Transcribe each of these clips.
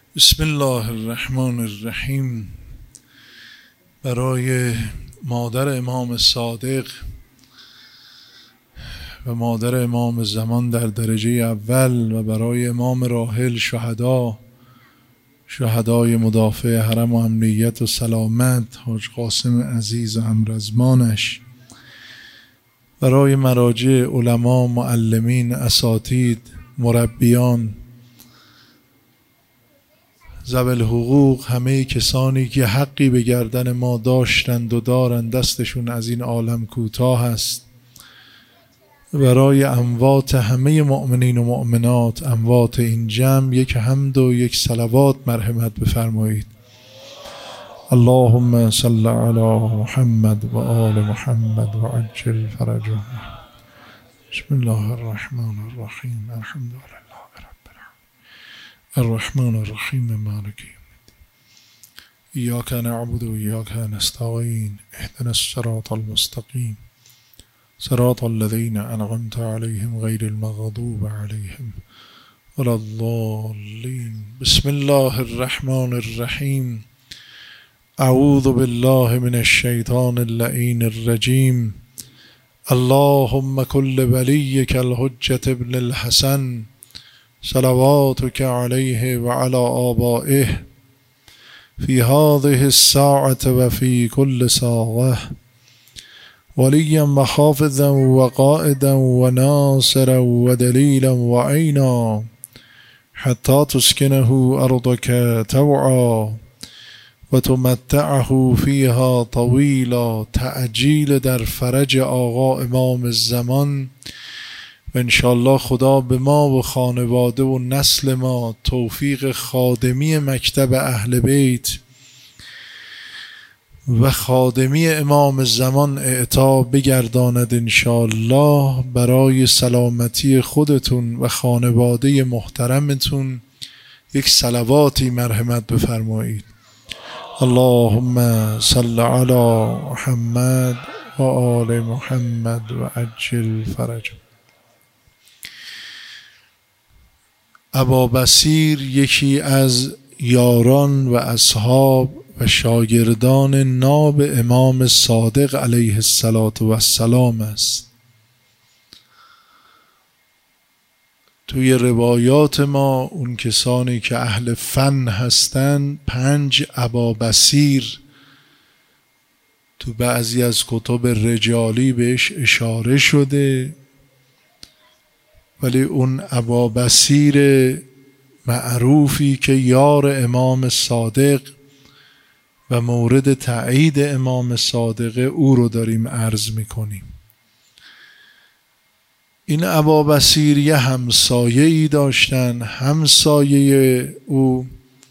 بسم الله الرحمن الرحیم. برای مادر امام صادق و مادر امام زمان در درجه اول و برای امام راحل شهدای مدافع حرم و امنیت و سلامت حاج قاسم عزیز و همرزمانش، برای مراجع، علما، معلمین، اساتید، مربیان، ذوی الحقوق، همه کسانی که حقی به گردن ما داشتند و دارند، دستشون از این عالم کوتاه است. برای اموات همه مؤمنین و مؤمنات، اموات این جمع، یک حمد و یک صلوات مرحمت بفرمایید. اللهم صل علی محمد و آل محمد و عجل فرجهم. بسم الله الرحمن الرحیم. الحمد لله رب العالمین الرحمن الرحیم مالک یوم الدین ایاک نعبد و ایاک نستعین اهدنا الصراط المستقیم صراط الذین انعمت علیهم غیر المغضوب علیهم ولا الضالین. بسم الله الرحمن الرحیم. اعوذ بالله من الشیطان اللعین الرجیم. اللهم كل ولیک الحجة ابن الحسن صلواتك علیه و علی آبائه فی هذه الساعة و فی كل ساعة ولیا و حافظا و قائدا و ناصرا و دلیلا و عینا حتی تسکنه ارضك طوعا و تمتعه فیها طویلا. تعجیل در فرج آقا امام زمان و انشاءالله خدا به ما و خانواده و نسل ما توفیق خادمی مکتب اهل بیت و خادمی امام زمان اعطا بگرداند انشاءالله. برای سلامتی خودتون و خانواده محترمتون یک صلواتی مرحمت بفرمایید. اللهم صل علی محمد و آل محمد و عجل فرجهم. ابا بصیر یکی از یاران و اصحاب و شاگردان ناب امام صادق علیه السلام است. توی روایات ما اون کسانی که اهل فن هستن 5 ابا بصیر تو بعضی از کتب رجالی بهش اشاره شده، ولی اون ابا بصیر معروفی که یار امام صادق و مورد تایید امام صادق او رو داریم عرض میکنیم. این ابا بصیر یه همسایه ای داشتن. همسایه او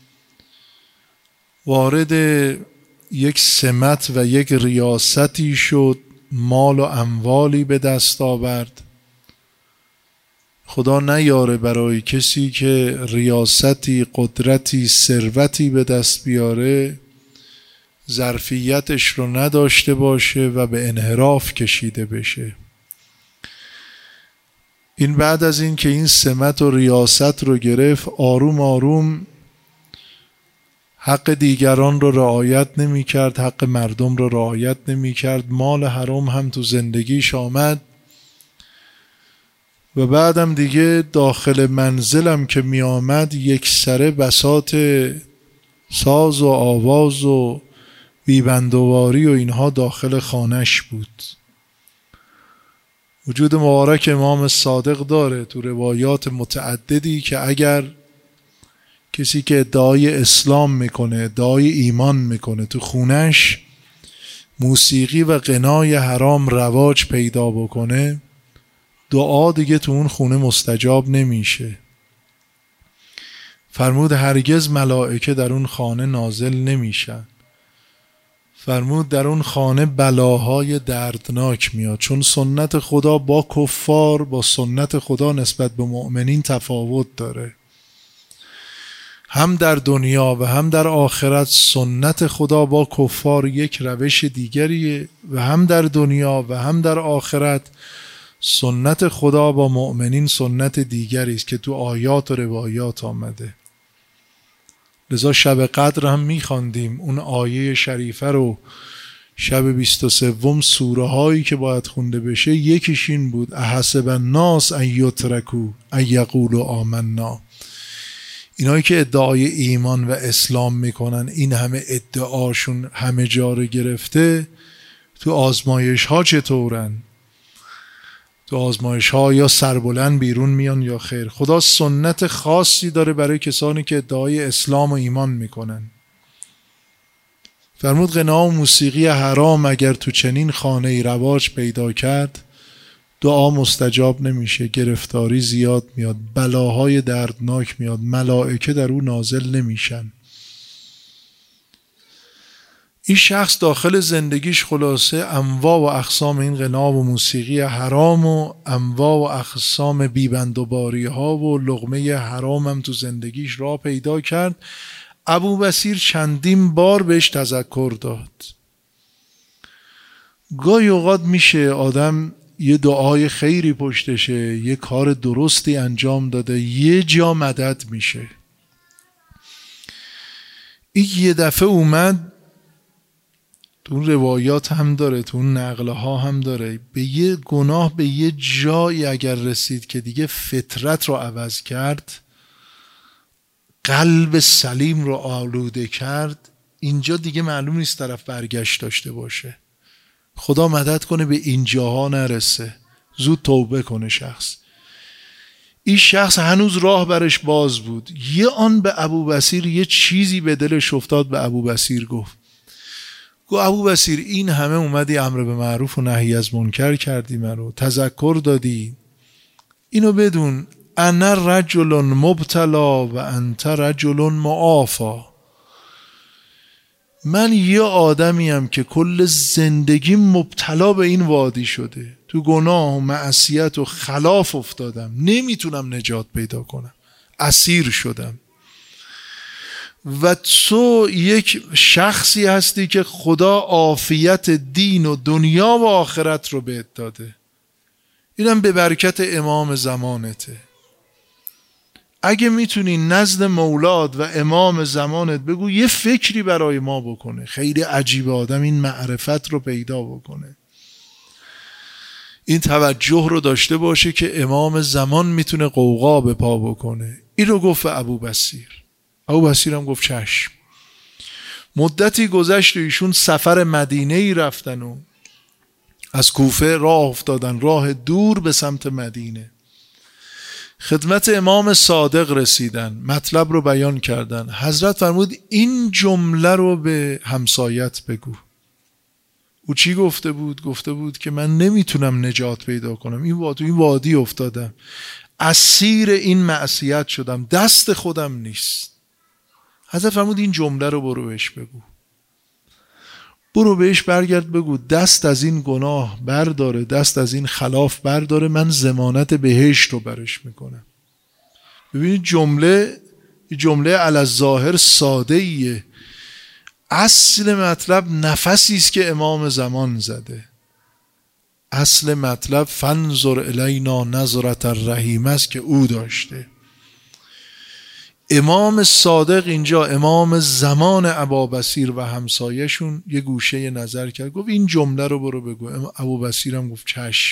وارد یک سمت و یک ریاستی شد، مال و اموالی به دست آورد. خدا نیاره برای کسی که ریاستی، قدرتی، ثروتی به دست بیاره ظرفیتش رو نداشته باشه و به انحراف کشیده بشه. این بعد از این که این سمت و ریاست رو گرفت، آروم آروم حق دیگران رو رعایت نمی کرد، حق مردم رو رعایت نمی کرد، مال حرام هم تو زندگیش آمد و بعدم دیگه داخل منزلم که می آمد یک سره بساط ساز و آواز و بیبندواری و اینها داخل خانش بود. وجود مبارک امام صادق داره تو روایات متعددی که اگر کسی که ادعای اسلام میکنه، ادعای ایمان میکنه، تو خونش موسیقی و غنای حرام رواج پیدا بکنه، دعا دیگه تو اون خونه مستجاب نمیشه. فرمود هرگز ملائکه در اون خانه نازل نمیشن. فرمود در اون خانه بلاهای دردناک میاد، چون سنت خدا با کفار با سنت خدا نسبت به مؤمنین تفاوت داره. هم در دنیا و هم در آخرت سنت خدا با کفار یک روش دیگریه و هم در دنیا و هم در آخرت سنت خدا با مؤمنین سنت دیگری است که تو آیات و روایات آمده. لذا شب قدر هم میخواندیم اون آیه شریفه رو شب 23 سوره هایی که باید خونده بشه یکیش این بود احسب الناس ان یترکوا ان یقولوا آمنا. اینایی که ادعای ایمان و اسلام میکنن این همه ادعاشون همه جا رو گرفته، تو آزمایش ها چطورن؟ تو آزمایش ها یا سربلند بیرون میان یا خیر. خدا سنت خاصی داره برای کسانی که ادعای اسلام و ایمان میکنن. فرمود غنا و موسیقی حرام اگر تو چنین خانه رواج پیدا کرد دعا مستجاب نمیشه، گرفتاری زیاد میاد، بلاهای دردناک میاد، ملائکه در او نازل نمیشن. این شخص داخل زندگیش خلاصه انواع و اقسام این غنا و موسیقی حرام و انواع و اقسام بیبندوباری ها و لقمه حرام هم تو زندگیش راه پیدا کرد. ابوبصیر چندین بار بهش تذکر داد. گاهی اوقات میشه آدم یه دعای خیری پشتشه، یه کار درستی انجام داده، یه جا مدد میشه. این یه دفعه اومد، تو اون روایات هم داره، تو اون نقله ها هم داره، به یه گناه به یه جایی اگر رسید که دیگه فطرت رو عوض کرد، قلب سلیم رو آلوده کرد، اینجا دیگه معلوم نیست طرف برگشت داشته باشه. خدا مدد کنه به اینجاها نرسه، زود توبه کنه شخص. این شخص هنوز راه برش باز بود. یه آن به ابوبصیر یه چیزی به دلش افتاد، به ابوبصیر گفت ابوبصیر این همه اومدی امر به معروف و نهی از منکر کردی، منو تذکر دادی، اینو بدون انا رجل مبتلا و انت رجل معافی. من یه آدمیم که کل زندگی مبتلا به این وادی شده، تو گناه و معصیت و خلاف افتادم، نمیتونم نجات پیدا کنم، اسیر شدم. و تو یک شخصی هستی که خدا عافیت دین و دنیا و آخرت رو بهت داده، اینم به برکت امام زمانته. اگه میتونی نزد مولاد و امام زمانت بگو یه فکری برای ما بکنه، خیلی عجیب آدم این معرفت رو پیدا بکنه، این توجه رو داشته باشه که امام زمان میتونه قوقا به پا بکنه. این رو گفت به ابوبصیر. ابوبصیر هم گفت چشم. مدتی گذشت و ایشون سفر مدینه ای رفتن و از کوفه راه افتادن، راه دور به سمت مدینه. خدمت امام صادق رسیدن، مطلب رو بیان کردن. حضرت فرمود این جمله رو به همسایت بگو. او چی گفته بود؟ گفته بود که من نمیتونم نجات پیدا کنم، این وادی افتادم، اسیر این معصیت شدم، دست خودم نیست. حضرت فرمود این جمله رو برو بهش بگو، برو بهش برگرد بگو دست از این گناه برداره، دست از این خلاف برداره، من ضمانت بهشت رو برش میکنم. ببینید جمله علی الظاهر ساده ایه، اصل مطلب نفسی است که امام زمان زده. اصل مطلب فانظر الینا نظرة الرحیم است که او داشته. امام صادق اینجا امام زمان ابابصیر و همسایشون یه گوشه نظر کرد، گفت این جمله رو برو بگو. ابوبصیر هم گفت چشم.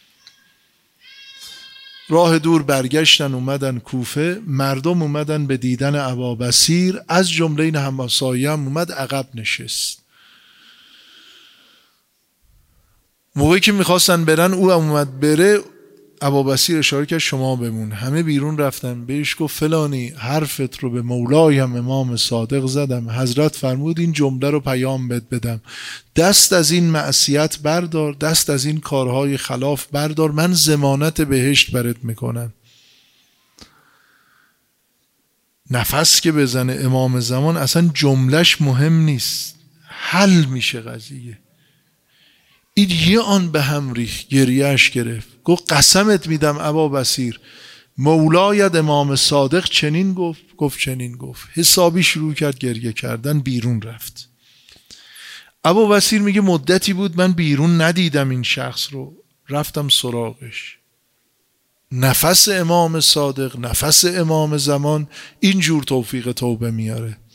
راه دور برگشتن، اومدن کوفه، مردم اومدن به دیدن ابابصیر، از جمله این همسایه هم اومد عقب نشست. موقعی که میخواستن برن او هم اومد بره، ابابصیر اشاره کرد شما بمون. همه بیرون رفتن. بهش گفت فلانی حرفت رو به مولایم امام صادق زدم، حضرت فرمود این جمله رو پیام بدم، دست از این معصیت بردار، دست از این کارهای خلاف بردار، من ضمانت بهشت برات میکنم. نفس که بزنه امام زمان اصلا جملهش مهم نیست، حل میشه قضیه. این یه آن به هم ریخت، گریهش گرفت، گفت قسمت میدم ابابصیر مولایت امام صادق چنین گفت چنین گفت. حسابی شروع کرد گریه کردن، بیرون رفت. ابوبصیر میگه مدتی بود من بیرون ندیدم این شخص رو، رفتم سراغش. نفس امام صادق، نفس امام زمان اینجور توفیق توبه میاره.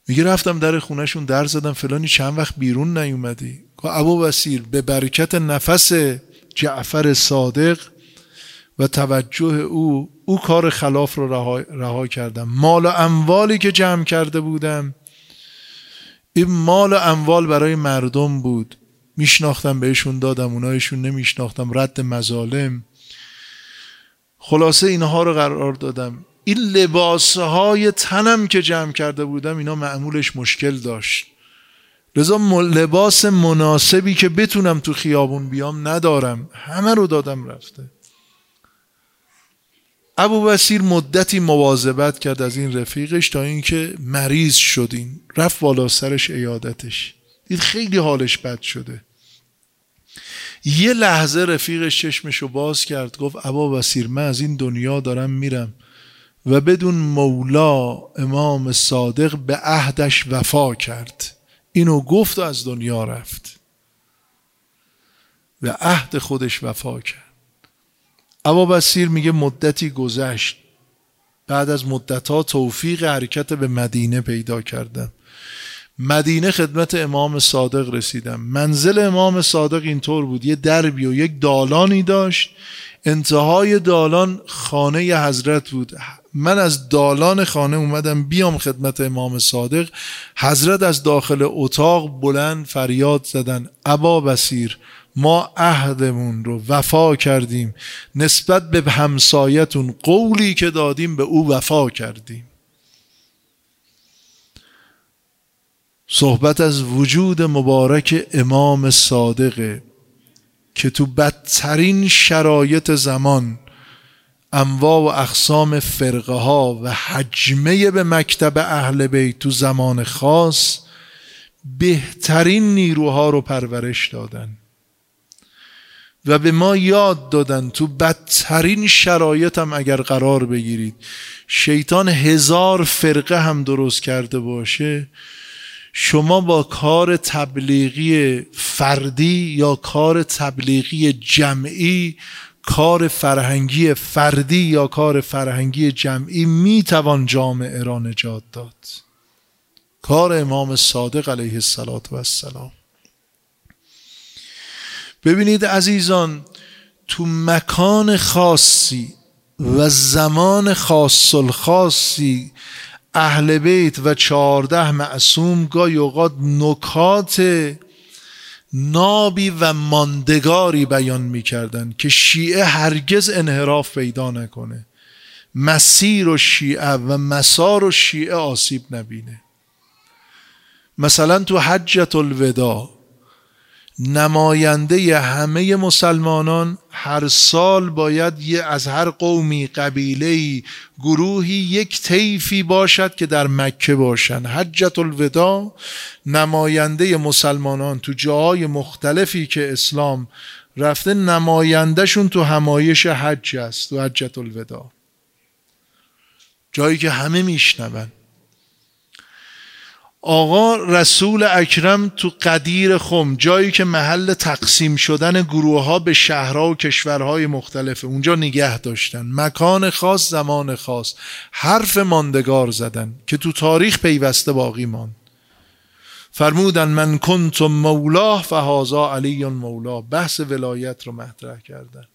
میگه رفتم در خونهشون در زدم، فلانی چند وقت بیرون نیومدی؟ گفت ابوبصیر به برکت نفس جعفر صادق و توجه او کار خلاف رو رها کردم. مال و اموالی که جمع کرده بودم، این مال و اموال برای مردم بود، میشناختم بهشون دادم، اونایشون نمیشناختم، رد مظالم، خلاصه اینها رو قرار دادم. این لباسهای تنم که جمع کرده بودم اینا معمولش مشکل داشت، لذا لباس مناسبی که بتونم تو خیابون بیام ندارم، همه رو دادم رفته. ابوبصیر مدتی مواظبت کرد از این رفیقش تا اینکه مریض شدین، رفت بالا سرش عیادتش، دید خیلی حالش بد شده. یه لحظه رفیقش چشمشو باز کرد، گفت ابوبصیر من از این دنیا دارم میرم و بدون مولا امام صادق به عهدش وفا کرد. اینو گفت و از دنیا رفت، به عهد خودش وفا کرد. ابوبصیر میگه مدتی گذشت، بعد از مدتها توفیق حرکت به مدینه پیدا کردم. مدینه خدمت امام صادق رسیدم. منزل امام صادق اینطور بود، یه دربی و یک دالانی داشت، انتهای دالان خانه حضرت بود. من از دالان خانه اومدم بیام خدمت امام صادق، حضرت از داخل اتاق بلند فریاد زدن ابابصیر ما عهدمون رو وفا کردیم، نسبت به همسایتون قولی که دادیم به او وفا کردیم. صحبت از وجود مبارک امام صادقه که تو بدترین شرایط زمان انواع و اقسام فرقه ها و حجمه به مکتب اهل بیت تو زمان خاص بهترین نیروها رو پرورش دادن و به ما یاد دادن تو بدترین شرایط هم اگر قرار بگیرید، شیطان 1000 فرقه هم درست کرده باشه، شما با کار تبلیغی فردی یا کار تبلیغی جمعی، کار فرهنگی فردی یا کار فرهنگی جمعی میتوان جامعه را نجات داد. کار امام صادق علیه السلام. ببینید عزیزان، تو مکان خاصی و زمان خاص الخاصی اهل بیت و 14 معصوم گاهی اوقات نکات نابی و ماندگاری بیان می‌کردند که شیعه هرگز انحراف پیدا نکنه، مسیر و شیعه و مسار و شیعه آسیب نبینه. مثلا تو حجة الوداع نماینده همه مسلمانان هر سال باید از هر قومی، قبیله‌ای، گروهی یک طیفی باشد که در مکه باشن. حجة الوداع نماینده مسلمانان تو جاهای مختلفی که اسلام رفته، نمایندهشون تو همایش حج است، تو حجة الوداع، جایی که همه میشنون. آقا رسول اکرم تو قدیر خم، جایی که محل تقسیم شدن گروه ها به شهرها و کشورهای مختلفه، اونجا نگه داشتن، مکان خاص، زمان خاص، حرف ماندگار زدن که تو تاریخ پیوسته باقی ماند. فرمودن من کنت مولاه فهذا علی مولاه، بحث ولایت رو مطرح کردن.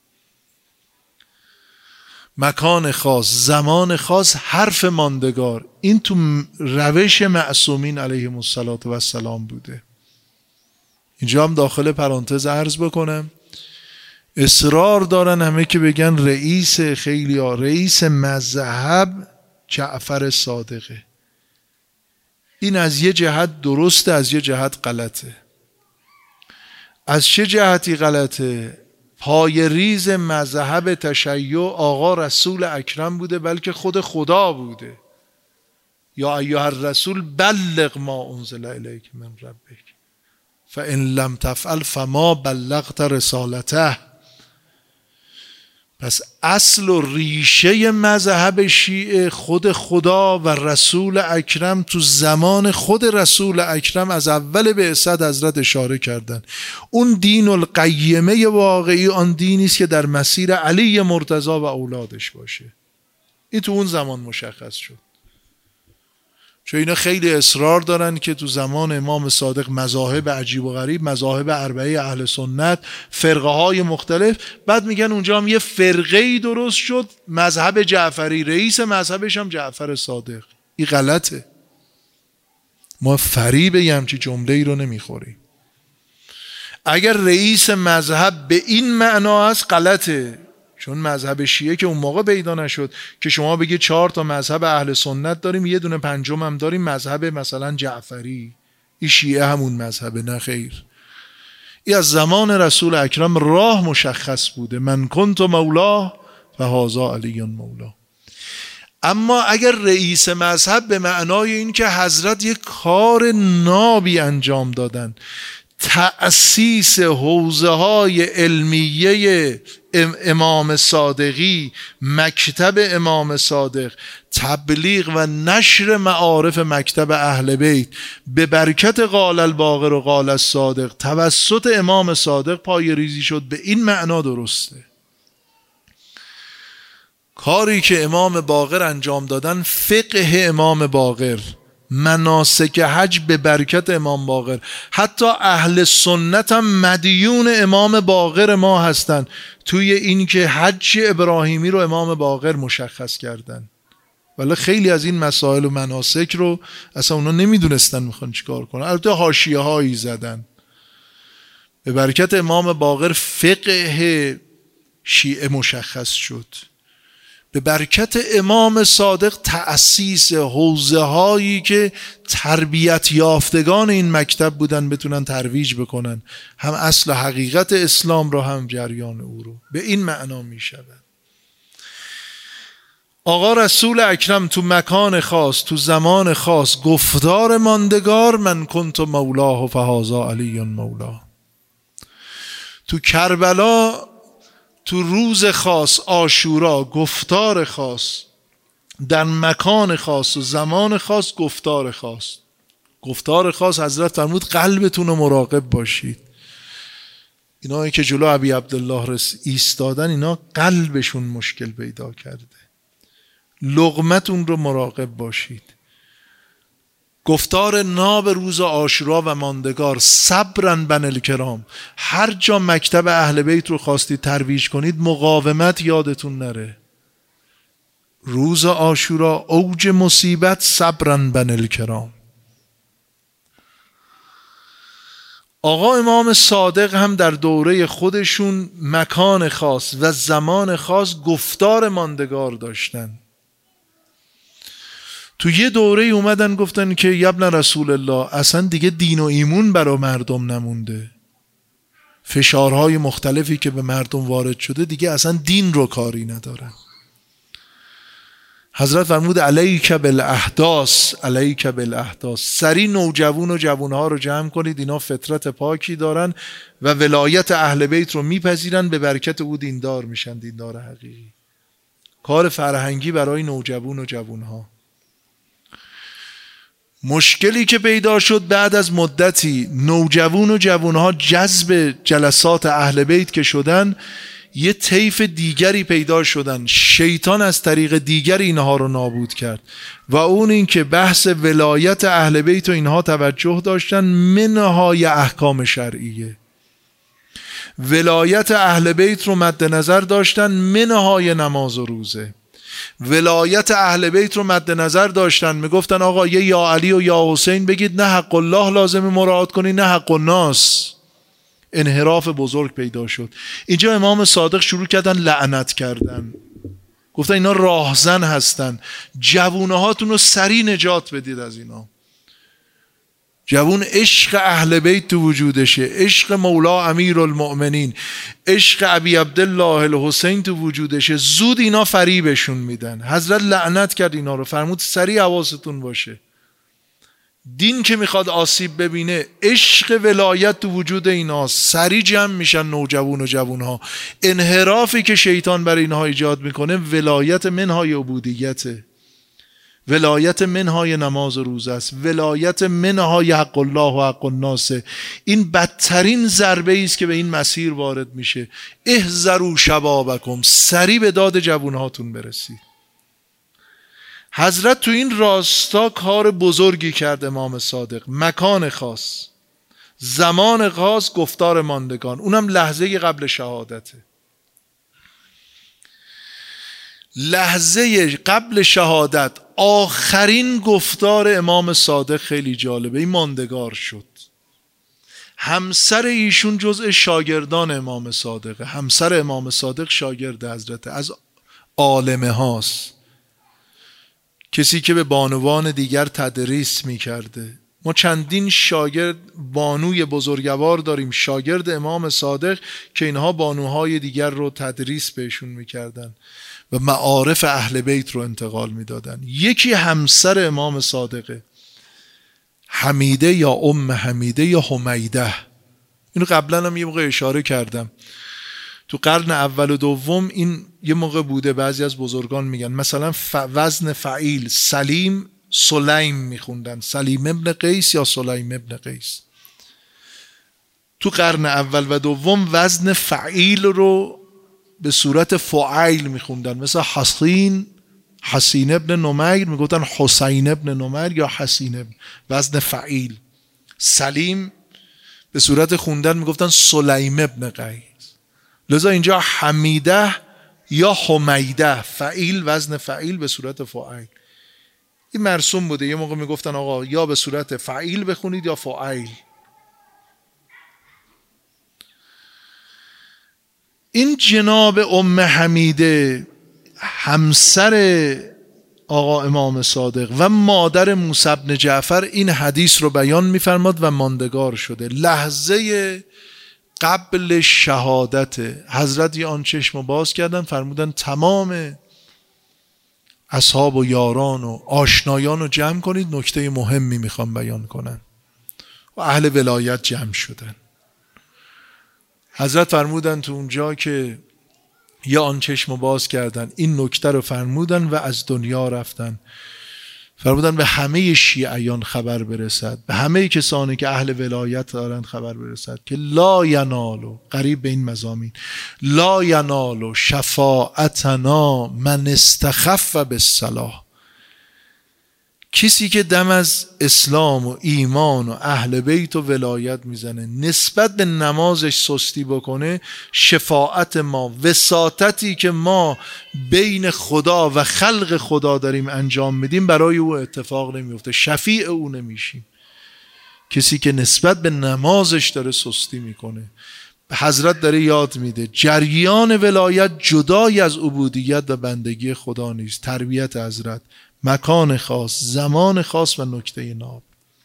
مکان خاص، زمان خاص، حرف ماندگار، این تو روش معصومین علیهم السلام بوده. اینجا هم داخل پرانتز عرض بکنم، اصرار دارن همه که بگن رئیس خیلیا، رئیس مذهب جعفر صادقه. این از یه جهت درسته، از یه جهت غلطه. از چه جهتی غلطه؟ پای ریز مذهب تشیع آقا رسول اکرم بوده، بلکه خود خدا بوده. یا ایها الرسول بلغ ما انزل الیک من ربک فان لم تفعل فما بلغت رسالته. پس اصل و ریشه مذهب شیعه خود خدا و رسول اکرم، تو زمان خود رسول اکرم از اول بعثت حضرت اشاره کردن. اون دین القیمه واقعی آن دینی است که در مسیر علی مرتضی و اولادش باشه. این تو اون زمان مشخص شد. چون اینا خیلی اصرار دارن که تو زمان امام صادق مذاهب عجیب و غریب، مذاهب اربعه اهل سنت، فرقه های مختلف، بعد میگن اونجا هم یه فرقه‌ای درست شد مذهب جعفری، رئیس مذهبش هم جعفر صادق. این غلطه. ما فریب یه همچین جمله ای رو نمیخوریم. اگر رئیس مذهب به این معنا است غلطه، چون مذهب شیعه که اون موقع پیدا نشد که شما بگید 4 تا مذهب اهل سنت داریم، یه دونه پنجم هم داریم مذهب مثلا جعفری، این شیعه همون مذهبه. نه خیر، این از زمان رسول اکرم راه مشخص بوده، من کنت مولا فهذا علی مولا. اما اگر رئیس مذهب به معنای این که حضرت یک کار نابی انجام دادن، تأسیس حوزه های علمیه امام صادقی، مکتب امام صادق، تبلیغ و نشر معارف مکتب اهل بیت به برکت قال الباقر و قال الصادق توسط امام صادق پای ریزی شد، به این معنا درسته. کاری که امام باقر انجام دادن، فقه امام باقر، مناسک حج به برکت امام باقر، حتی اهل سنت هم مدیون امام باقر ما هستن توی این که حج ابراهیمی رو امام باقر مشخص کردن. ولی خیلی از این مسائل و مناسک رو اصلا اونا نمیدونستن میخوان چیکار کنن، البته حاشیه هایی زدن. به برکت امام باقر فقه شیعه مشخص شد، به برکت امام صادق تأسیس حوزه هایی که تربیت یافتگان این مکتب بودن بتونن ترویج بکنن، هم اصل حقیقت اسلام رو هم جریان او رو. به این معنا می شود. آقا رسول اکرم تو مکان خاص، تو زمان خاص، گفتار ماندگار من کنت مولاه فهذا علی مولا. تو کربلا تو روز خاص عاشورا گفتار خاص، در مکان خاص و زمان خاص گفتار خاص. گفتار خاص حضرت فرمود قلبتون رو مراقب باشید. اینا که جلو ابی عبدالله ایستادن، اینا قلبشون مشکل پیدا کرده. لقمتون رو مراقب باشید. گفتار ناب روز عاشورا و ماندگار، صبرن بن الکرام. هر جا مکتب اهل بیت رو خواستید ترویج کنید، مقاومت یادتون نره. روز عاشورا اوج مصیبت، صبرن بن الکرام. آقا امام صادق هم در دوره خودشون مکان خاص و زمان خاص گفتار ماندگار داشتن. تو یه دوره اومدن گفتن که یبن رسول الله اصلا دیگه دین و ایمون برای مردم نمونده، فشارهای مختلفی که به مردم وارد شده دیگه اصلا دین رو کاری ندارن. حضرت فرمود علیک بالاحداث، علیک بالاحداث. سری نوجوان و جوانها رو جمع کنید، اینا فطرت پاکی دارن و ولایت اهل بیت رو میپذیرن، به برکت او دیندار میشن، دیندار حقیقی. کار فرهنگی برای نوجوان و جوانها. مشکلی که پیدا شد بعد از مدتی، نوجوان و جوانها جذب جلسات اهل بیت که شدن، یه طیف دیگری پیدا شدن، شیطان از طریق دیگر اینها رو نابود کرد و اون این که بحث ولایت اهل بیت و اینها توجه داشتن، منهای احکام شرعیه. ولایت اهل بیت رو مد نظر داشتن، منهای نماز و روزه. ولایت اهل بیت رو مد نظر داشتن، میگفتن آقا یه یا علی و یا حسین بگید، نه حق الله لازم مراعات کنی نه حق الناس. انحراف بزرگ پیدا شد. اینجا امام صادق شروع کردن لعنت کردن، گفتن اینا راهزن هستن، جوونه هاتون رو سریع نجات بدید از اینا. جوون عشق اهل بیت تو وجودشه، عشق مولا امیر المؤمنین، عشق ابی عبدالله الحسین تو وجودشه، زود اینا فریبشون میدن. حضرت لعنت کرد اینا رو، فرمود سریع حواستون باشه. دین که میخواد آسیب ببینه، عشق ولایت تو وجود اینا، سریع جمع میشن نوجوان و جوانها. انحرافی که شیطان برای اینها ایجاد میکنه، ولایت منهای عبودیته، ولایت منهای نماز و روزه است، ولایت منهای حق الله و حق الناس. این بدترین ضربه است که به این مسیر وارد میشه. احذروا شبابکم، سریع به داد جوانهاتون برسید. حضرت تو این راستا کار بزرگی کرد. امام صادق مکان خاص، زمان خاص، گفتار ماندگان، اونم لحظه قبل شهادته. لحظه قبل شهادت آخرین گفتار امام صادق خیلی جالبه، این ماندگار شد. همسر ایشون جزء شاگردان امام صادقه. همسر امام صادق شاگرد حضرت، از عالمه هاست، کسی که به بانوان دیگر تدریس می کرده. ما چندین شاگرد بانوی بزرگوار داریم شاگرد امام صادق که اینها بانوهای دیگر رو تدریس بهشون می کردن و معارف اهل بیت رو انتقال می دادن. یکی همسر امام صادقه، حمیده یا ام حمیده یا حمیده. اینو قبلا هم یه موقع اشاره کردم. تو قرن اول و دوم این یه موقع بوده، بعضی از بزرگان میگن مثلا وزن فعیل سلیم سلیم میخوندن، سلیم ابن قیس یا سلیم ابن قیس. تو قرن اول و دوم وزن فعیل رو به صورت فعیل میخوندن، مثلا حسین ابن نمیر میگفتن حسین ابن نمیر یا حسین ابن، وزن فعیل. سلیم به صورت خوندن میگفتن سلیم ابن قیس. لذا اینجا حمیده یا حمیده، فعیل وزن فعیل به صورت فعیل. این مرسوم بوده. یه موقع میگفتن آقا یا به صورت فعیل بخونید یا فعیل. این جناب ام حمیده همسر آقا امام صادق و مادر موسی بن جعفر این حدیث رو بیان میفرماد و ماندگار شده. لحظه قبل شهادت حضرت یه آن چشم باز کردن، فرمودن تمام اصحاب و یاران و آشنایان رو جمع کنید، نکته مهمی میخوام بیان کنن. و اهل ولایت جمع شدن. حضرت فرمودن تو اونجا که یا آن چشم باز کردن این نکته رو فرمودن و از دنیا رفتن. فرمودن به همه شیعیان خبر برسد، به همه کسانی که اهل ولایت دارند خبر برسد که لا ینالو، قریب به این مضامین، لا ینالو شفاعتنا من استخف بالصلاح. کسی که دم از اسلام و ایمان و اهل بیت و ولایت میزنه، نسبت به نمازش سستی بکنه، شفاعت ما، وساطتی که ما بین خدا و خلق خدا داریم انجام میدیم برای او اتفاق نمیفته، شفیع او نمیشیم. کسی که نسبت به نمازش داره سستی میکنه. حضرت داره یاد میده جریان ولایت جدای از عبودیت و بندگی خدا نیست. تربیت حضرت، مکان خاص، زمان خاص و نکته ناب.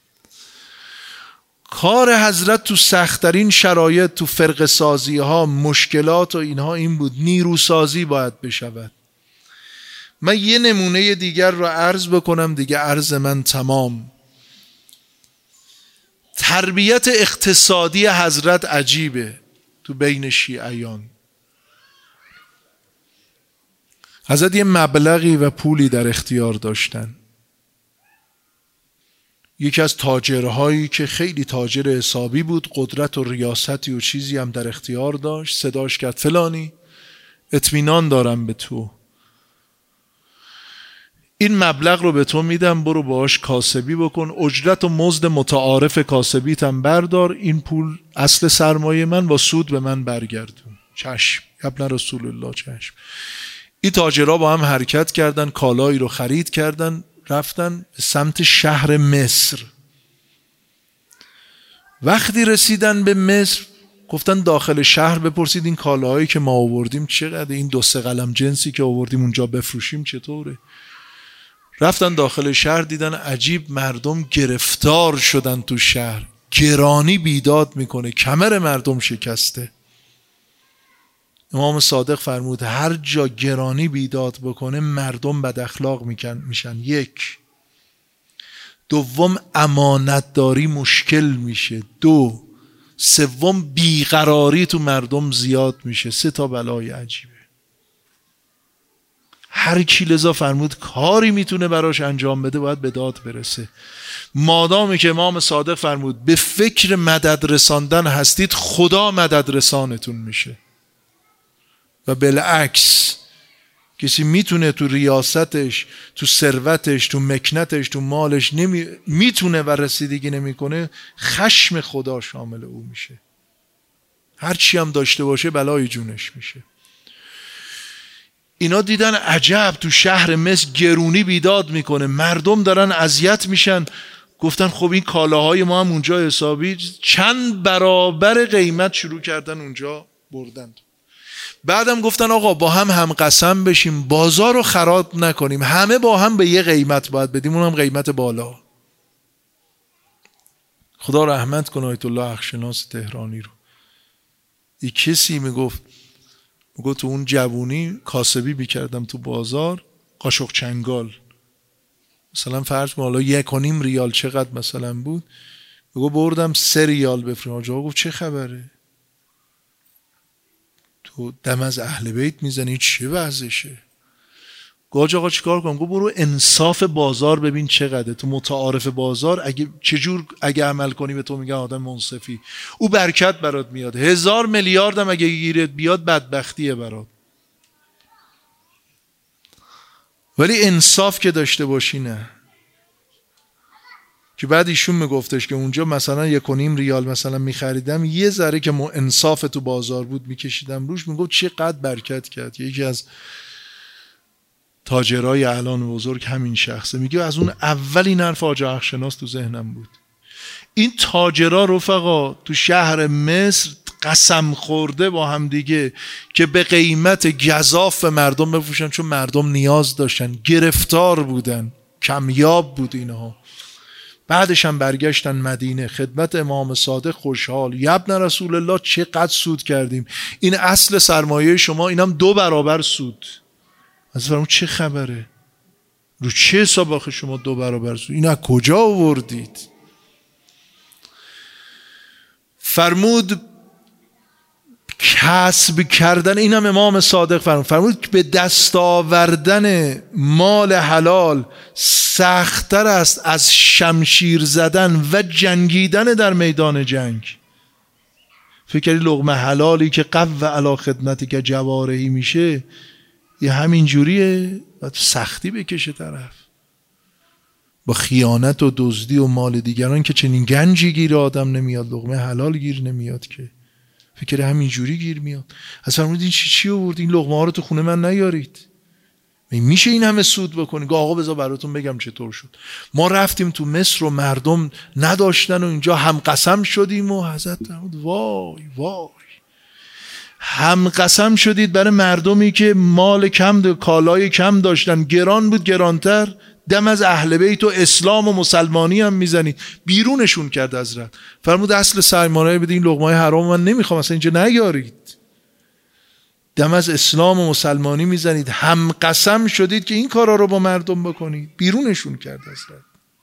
کار حضرت تو سخت‌ترین شرایط، تو فرقه سازی ها، مشکلات و اینها این بود، نیروسازی باید بشود. من یه نمونه دیگر رو عرض بکنم دیگه، عرض من تمام. تربیت اقتصادی حضرت عجیبه تو بین شیعیان. حضرت یه مبلغی و پولی در اختیار داشتن. یکی از تاجرهایی که خیلی تاجر حسابی بود، قدرت و ریاستی و چیزی هم در اختیار داشت، صداش کرد فلانی اطمینان دارم به تو، این مبلغ رو به تو میدم، برو باهاش کاسبی بکن، اجرت و مزد متعارف کاسبیت هم بردار، این پول اصل سرمایه من با سود به من برگردون. چشم ابن رسول الله، چشم. این تاجرها با هم حرکت کردن، کالایی رو خرید کردن، رفتن به سمت شهر مصر. وقتی رسیدن به مصر گفتن داخل شهر بپرسید این کالاهایی که ما آوردیم چقدر، این 2-3 قلم جنسی که آوردیم اونجا بفروشیم چطوره. رفتن داخل شهر، دیدن عجیب مردم گرفتار شدن تو شهر، گرانی بیداد میکنه، کمر مردم شکسته. امام صادق فرمود هر جا گرانی بیداد بکنه مردم بد اخلاق میشن. 1. دوم امانتداری مشکل میشه. 2. سوم بیقراری تو مردم زیاد میشه. 3 تا بلای عجیبه. هر کی لذا فرمود کاری میتونه براش انجام بده باید به داد برسه. مادامی که امام صادق فرمود به فکر مدد رساندن هستید، خدا مدد رسانتون میشه. و بالعکس کسی میتونه تو ریاستش، تو ثروتش، تو مکنتش، تو مالش میتونه و رسیدگی نمیکنه، خشم خدا شامل او میشه. هر چی هم داشته باشه بلای جونش میشه. اینا دیدن عجب تو شهر مصر گرونی بیداد میکنه، مردم دارن اذیت میشن. گفتن خب این کالاهای ما هم اونجا حسابی چند برابر قیمت شروع کردن اونجا بردن. بعدم گفتن آقا با هم قسم بشیم بازار رو خراب نکنیم، همه با هم به یه قیمت باید بدیم، اونم قیمت بالا. خدا رحمت کنه آیت الله اخشناس تهرانی رو. یه کسی میگفت تو اون جوونی کاسبی بیکردم تو بازار، قاشق چنگال مثلا فرض کن حالا 1.5 ریال چقدر مثلا بود، میگو بردم 3 ریال بفریم. آجا گفت چه خبره؟ تو دم از اهل بیت میزنی، چه وضعشه؟ گفت آقا چیکار کنم؟ گفت برو انصاف بازار ببین چقدره. تو متعارف بازار اگه عمل کنی به تو میگن آدم منصفی، او برکت برات میاد. 1000 میلیارد هم اگه گیرت بیاد بدبختیه برات. ولی انصاف که داشته باشی نه. که بعد ایشون میگفتش که اونجا مثلا 1.5 ریال مثلا میخریدم، یه ذره که انصاف تو بازار بود میکشیدم روش، میگفت چقدر برکت کرد. یکی از تاجرای اعلان بزرگ همین شخصه میگه از اون اولین حرف حاج اخشناس تو ذهنم بود. این تاجرا رفقا تو شهر مصر قسم خورده با هم دیگه که به قیمت گزاف مردم بفروشن، چون مردم نیاز داشتن، گرفتار بودن، کمیاب بود اینها. بعدش هم برگشتن مدینه خدمت امام صادق خوشحال، یبن رسول الله چقدر سود کردیم، این اصل سرمایه شما، اینم 2 برابر سود. از فرمون چه خبره؟ رو چه حساب آخه شما 2 برابر سود؟ این از کجا آوردید؟ فرمود کسب کردن، اینم امام صادق فرمود به دست آوردن مال حلال سخت‌تر است از شمشیر زدن و جنگیدن در میدان جنگ. فکری لقمه حلالی که قو علی خدمتی که جوارحی میشه، یه همین جوریه، باید سختی بکشه طرف، با خیانت و دزدی و مال دیگران که چنین گنجی گیر آدم نمیاد، لقمه حلال گیر نمیاد که، فکر همین جوری گیر میاد. اصلا فرمودین چی آورد؟ این لقمه ها رو تو خونه من نیارید. میشه این همه سود بکنی؟ آقا بذار براتون بگم چطور شد. ما رفتیم تو مصر و مردم نداشتن و اینجا هم قسم شدیم و حضرت وای هم قسم شدید برای مردمی که مال کم کالای کم داشتن، گران بود گرانتر، دم از اهل بیت و اسلام و مسلمانی هم میزنید. بیرونشون کرد حضرت. فرمود اصل سرمایه بده، این لقمه حرام من نمیخوام، اصلا اینجا نیارید. دم از اسلام و مسلمانی میزنید، هم قسم شدید که این کارا رو با مردم بکنید. بیرونشون کرد حضرت.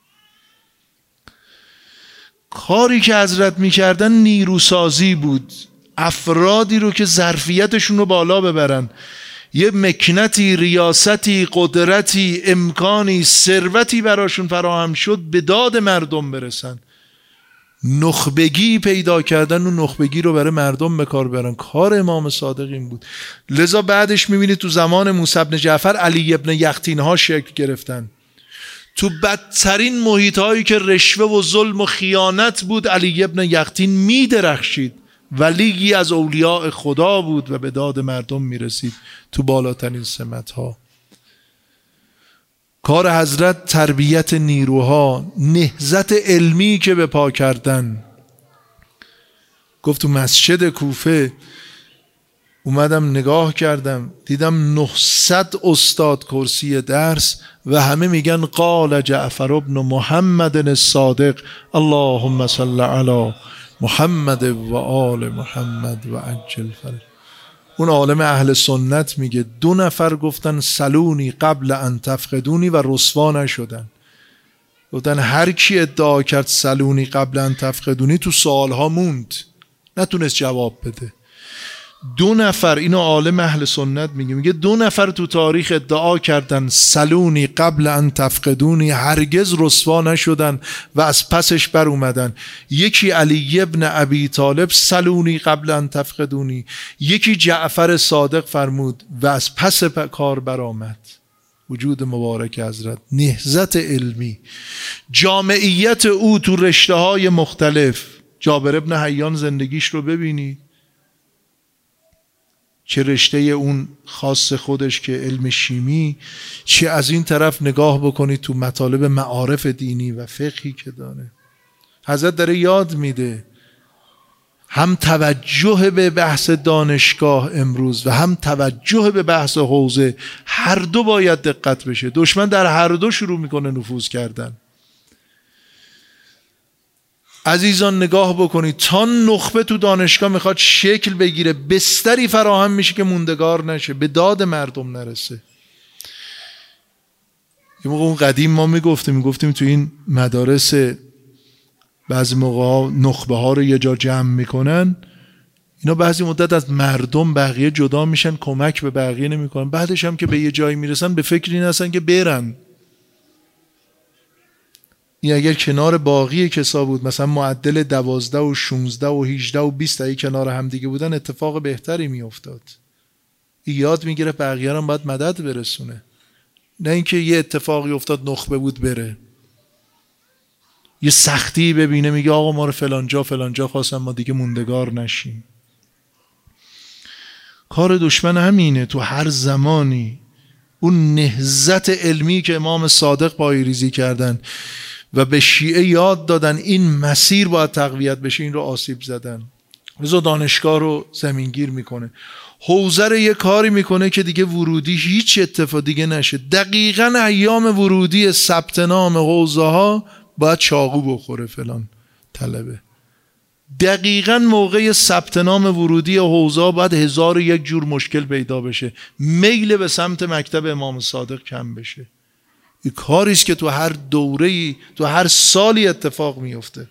کاری که حضرت میکردن نیروسازی بود، افرادی رو که ظرفیتشون رو بالا ببرن، یه مکنتی، ریاستی، قدرتی، امکانی، ثروتی براشون فراهم شد به داد مردم برسن، نخبگی پیدا کردن و نخبگی رو برای مردم به کار برن. کار امام صادق این بود. لذا بعدش میبینید تو زمان موسی بن جعفر علی ابن یختین ها شکل گرفتن. تو بدترین محیط هایی که رشوه و ظلم و خیانت بود، علی ابن یختین میدرخشید، ولیی از اولیاء خدا بود و به داد مردم میرسید تو بالاترین سمت ها. کار حضرت تربیت نیروها، نهضت علمی که به پا کردن. گفت تو مسجد کوفه اومدم نگاه کردم، دیدم 900 استاد کرسی درس و همه میگن قال جعفر ابن محمد الصادق اللهم صل علی محمد و آل محمد و عجل فرج. اون عالم اهل سنت میگه 2 نفر گفتن سلونی قبل ان تفقدونی و رسوا نشدن. گفتن هر کی ادعا کرد سلونی قبل ان تفقدونی تو سوالها موند، نتونست جواب بده. 2 نفر، اینو عالم اهل سنت میگه 2 نفر تو تاریخ ادعا کردن سلونی قبل ان تفقدونی، هرگز رسوا نشدن و از پسش بر اومدن. یکی علی ابن ابی طالب سلونی قبل ان تفقدونی، یکی جعفر صادق فرمود و از پس کار برآمد. وجود مبارک حضرت، نهضت علمی، جامعیت او تو رشته‌های مختلف. جابر ابن حیان زندگیش رو ببینید، چه رشته اون خاص خودش که علم شیمی، چه از این طرف نگاه بکنید تو مطالب معارف دینی و فقهی که داره. حضرت داره یاد میده هم توجه به بحث دانشگاه امروز و هم توجه به بحث حوزه، هر دو باید دقت بشه. دشمن در هر دو شروع میکنه نفوذ کردن. عزیزان نگاه بکنید، تا نخبه تو دانشگاه میخواد شکل بگیره، بستری فراهم میشه که موندگار نشه، به داد مردم نرسه. یه موقع اون قدیم ما میگفتیم تو این مدارس بعضی موقع نخبه ها رو یه جا جمع میکنن، اینا بعضی مدت از مردم بقیه جدا میشن، کمک به بقیه نمیکنن، بعدش هم که به یه جایی میرسن به فکر این هستن که برن. این اگر کنار باقی کسا بود، مثلا معدل 12 و 16 و 18 و 20 ای کنار هم دیگه بودن، اتفاق بهتری میافتاد. یاد میگیره بقیه هم باید مدد برسونه، نه اینکه یه اتفاقی افتاد نخبه بود بره، یه سختی ببینه میگه آقا ما رو فلان جا خواستن ما دیگه موندگار نشیم. کار دشمن همینه تو هر زمانی. اون نهضت علمی که امام صادق پایه‌ریزی کردن و به شیعه یاد دادن این مسیر باید تقویت بشه، این رو آسیب زدن. رضا دانشگاه رو زمینگیر میکنه، حوزه رو یه کاری میکنه که دیگه ورودی هیچ اتفاق دیگه نشه. دقیقاً ایام ورودی ثبت نام حوزه ها باید چاقو بخوره فلان طلبه. دقیقاً موقع ثبت نام ورودی حوزه ها باید 1001 جور مشکل پیدا بشه، میل به سمت مکتب امام صادق کم بشه. این کاریست که تو هر دوره‌ای، تو هر سالی اتفاق میفته.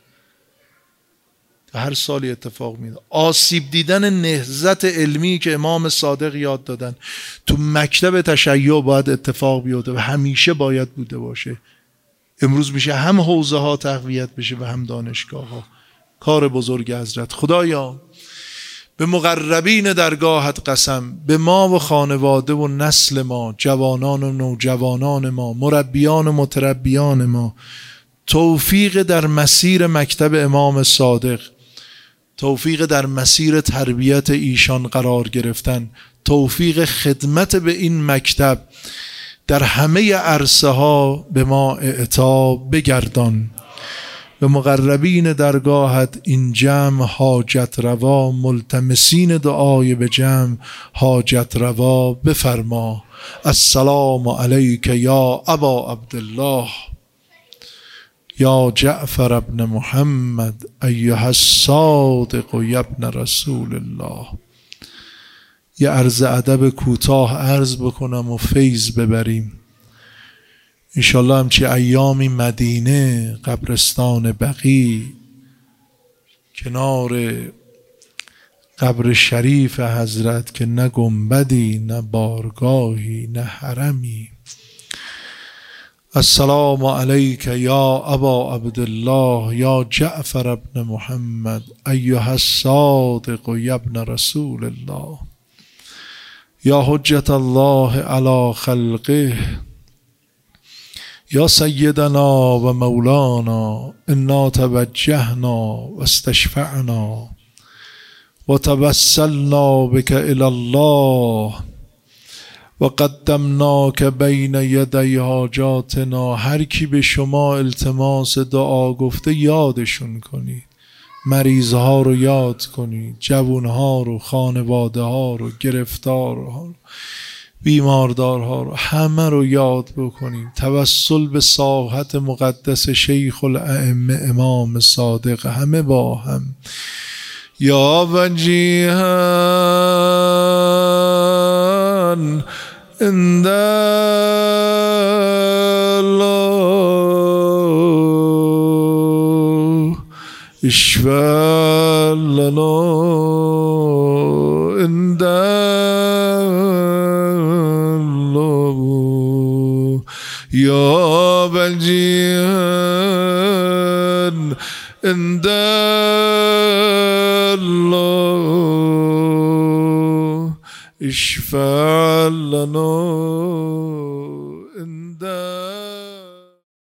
هر سالی اتفاق میفته. آسیب دیدن نهضت علمی که امام صادق یاد دادن تو مکتب تشیع باید اتفاق بیفته و همیشه باید بوده باشه. امروز میشه هم حوزه ها تقویت بشه و هم دانشگاه ها. کار بزرگ حضرت. خدایا به مقربین درگاهت قسم، به ما و خانواده و نسل ما، جوانان و نوجوانان ما، مربیان و متربیان ما، توفیق در مسیر مکتب امام صادق، توفیق در مسیر تربیت ایشان قرار گرفتن، توفیق خدمت به این مکتب در همه عرصه ها به ما اعطا بگردان. به مقربین درگاهت این جمع حاجت روا، ملتمسین دعای به جمع حاجت روا بفرما. السلام علیک یا ابا عبدالله یا جعفر ابن محمد ایها الصادق و ابن رسول الله. یه عرض ادب کوتاه عرض بکنم و فیض ببریم. انشالله همچی ایامی مدینه، قبرستان بقیع، کنار قبر شریف حضرت که نه گنبدی نه بارگاهی نه حرمی. السلام علیک یا ابا عبدالله یا جعفر ابن محمد ایها الصادق و ابن رسول الله یا حجت الله علی خلقه یا سیدنا و مولانا انا توجهنا و استشفعنا و توسلنا بک الی الله و قدمناک بین یدی حاجاتنا. هر کی به شما التماس دعا گفته یادشون کنید، مریضها رو یاد کنید، جوانها رو، خانواده ها رو، گرفتارها رو، بیماردارها رو، همه رو یاد بکنیم. توسل به ساحت مقدس شیخ الائمه امام صادق، همه با هم. یا وجیها عند الله اشفع لنا عند الله اشفع لنا